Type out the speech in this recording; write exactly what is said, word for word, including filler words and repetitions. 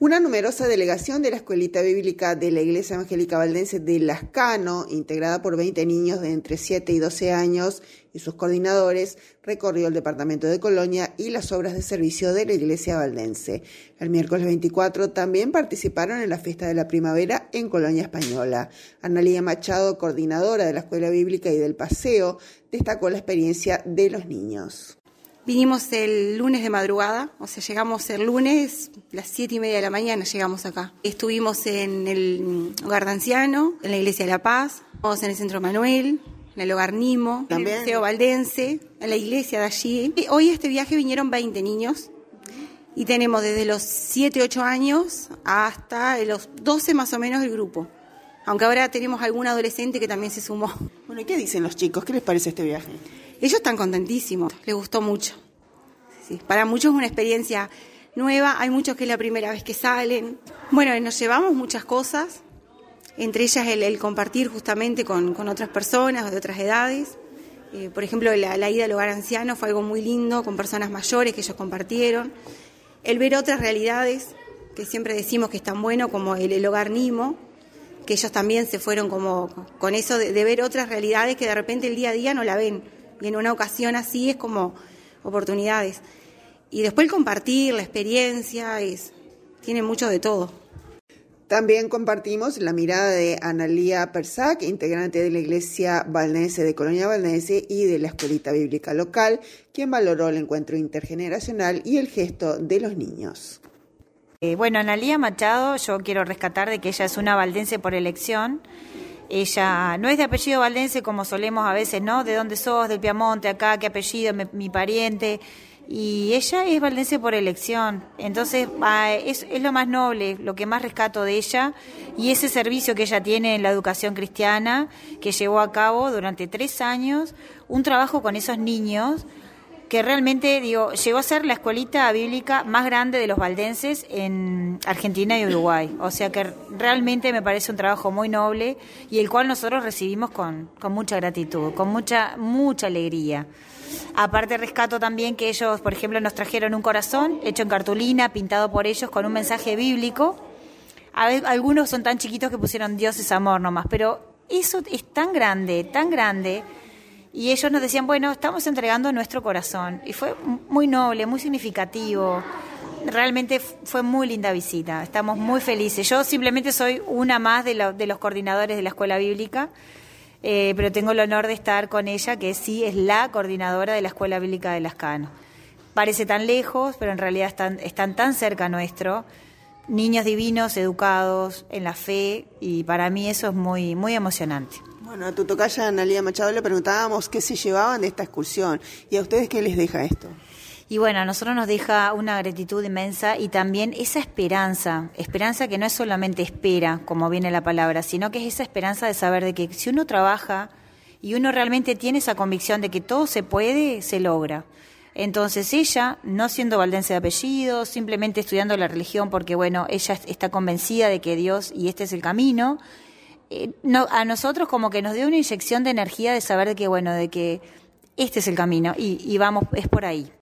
Una numerosa delegación de la Escuelita Bíblica de la Iglesia Evangélica Valdense de Lascano, integrada por veinte niños de entre siete y doce años y sus coordinadores, recorrió el departamento de Colonia y las obras de servicio de la Iglesia Valdense. El miércoles veinticuatro también participaron en la fiesta de la primavera en Colonia Española. Analía Machado, coordinadora de la Escuela Bíblica y del paseo, destacó la experiencia de los niños. Vinimos el lunes de madrugada, o sea, llegamos el lunes, las siete y media de la mañana llegamos acá. Estuvimos en el Hogar de Anciano, en la Iglesia de la Paz, estuvimos en el Centro Manuel, en el Hogar Nimo, ¿también? En el Museo Valdense, en la iglesia de allí. Y hoy este viaje vinieron veinte niños y tenemos desde los siete, ocho años hasta los doce más o menos el grupo. Aunque ahora tenemos algún adolescente que también se sumó. Bueno, ¿y qué dicen los chicos? ¿Qué les parece este viaje? Ellos están contentísimos, les gustó mucho. Sí, para muchos es una experiencia nueva, hay muchos que es la primera vez que salen. Bueno, nos llevamos muchas cosas, entre ellas el, el compartir justamente con, con otras personas de otras edades. Eh, por ejemplo, la, la ida al hogar anciano fue algo muy lindo, con personas mayores que ellos compartieron. El ver otras realidades, que siempre decimos que es tan bueno, como el, el hogar Nimo, que ellos también se fueron como con eso de, de ver otras realidades que de repente el día a día no la ven. Y en una ocasión así es como oportunidades. Y después el compartir, la experiencia, es, tiene mucho de todo. También compartimos la mirada de Analía Persac, integrante de la Iglesia Valdense de Colonia Valdense y de la Escuelita Bíblica Local, quien valoró el encuentro intergeneracional y el gesto de los niños. Eh, bueno, Analía Machado, yo quiero rescatar de que ella es una valdense por elección. Ella no es de apellido valdense como solemos a veces, ¿no? ¿De dónde sos? Del Piamonte, acá, ¿qué apellido? Mi, mi pariente. Y ella es valdense por elección. Entonces, es, es lo más noble, lo que más rescato de ella. Y ese servicio que ella tiene en la educación cristiana, que llevó a cabo durante tres años, un trabajo con esos niños, que realmente, digo, llegó a ser la escuelita bíblica más grande de los valdenses en Argentina y Uruguay. O sea que realmente me parece un trabajo muy noble y el cual nosotros recibimos con, con mucha gratitud, con mucha, mucha alegría. Aparte rescato también que ellos, por ejemplo, nos trajeron un corazón hecho en cartulina, pintado por ellos con un mensaje bíblico. A veces, algunos son tan chiquitos que pusieron Dios es amor nomás, pero eso es tan grande, tan grande. Y ellos nos decían, bueno, estamos entregando nuestro corazón. Y fue muy noble, muy significativo. Realmente fue muy linda visita. Estamos muy felices. Yo simplemente soy una más de, lo, de los coordinadores de la Escuela Bíblica, eh, pero tengo el honor de estar con ella, que sí es la coordinadora de la Escuela Bíblica de Lascano. Parece tan lejos, pero en realidad están, están tan cerca nuestro. Niños divinos, educados en la fe, y para mí eso es muy, muy emocionante. Bueno, a tu tocaya Analía Machado le preguntábamos qué se llevaban de esta excursión y a ustedes qué les deja esto. Y bueno, a nosotros nos deja una gratitud inmensa y también esa esperanza, esperanza que no es solamente espera, como viene la palabra, sino que es esa esperanza de saber de que si uno trabaja y uno realmente tiene esa convicción de que todo se puede, se logra. Entonces ella, no siendo valdense de apellido, simplemente estudiando la religión porque bueno, ella está convencida de que Dios y este es el camino. No, a nosotros como que nos dio una inyección de energía de saber de que bueno, de que este es el camino y, y vamos, es por ahí.